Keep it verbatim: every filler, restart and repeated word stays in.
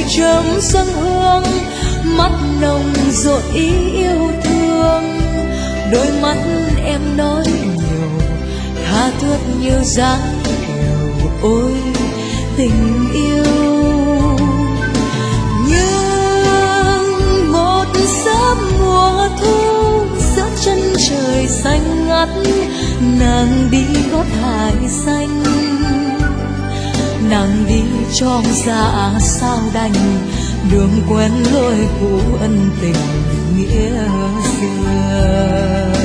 chớm dân hương, mắt nồng dội ý yêu thương. Đôi mắt em nói nhiều, tha thướt như dáng kiều. Ôi tình yêu nhưng một sớm mùa thu giữa chân trời xanh ngắt, nàng đi gót hải xanh, nàng đi trong dạ sao đành, đường quen lối cũ ân tình nghĩa xưa.